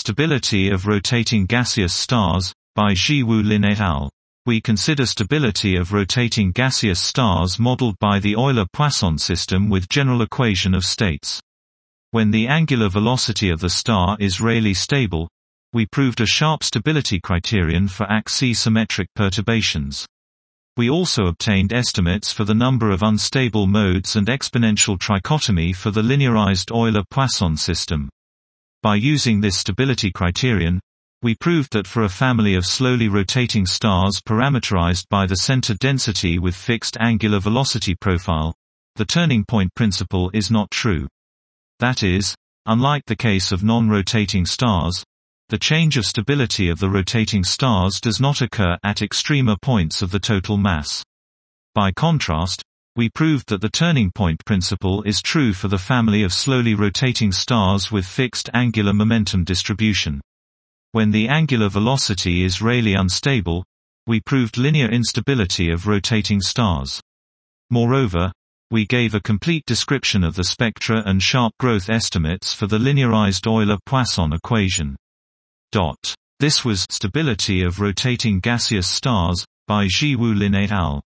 Stability of rotating gaseous stars, by Jiwu Lin et al. We consider stability of rotating gaseous stars modeled by the Euler-Poisson system with general equation of states. When the angular velocity of the star is Rayleigh stable, we proved a sharp stability criterion for axisymmetric perturbations. We also obtained estimates for the number of unstable modes and exponential trichotomy for the linearized Euler-Poisson system. By using this stability criterion, we proved that for a family of slowly rotating stars parameterized by the center density with fixed angular velocity profile, the turning point principle is not true. That is, unlike the case of non-rotating stars, the change of stability of the rotating stars does not occur at extrema points of the total mass. By contrast, we proved that the turning point principle is true for the family of slowly rotating stars with fixed angular momentum distribution. When the angular velocity is Rayleigh unstable, we proved linear instability of rotating stars. Moreover, we gave a complete description of the spectra and sharp growth estimates for the linearized Euler-Poisson equation. This was Stability of Rotating Gaseous Stars, by Jiwu Lin et al.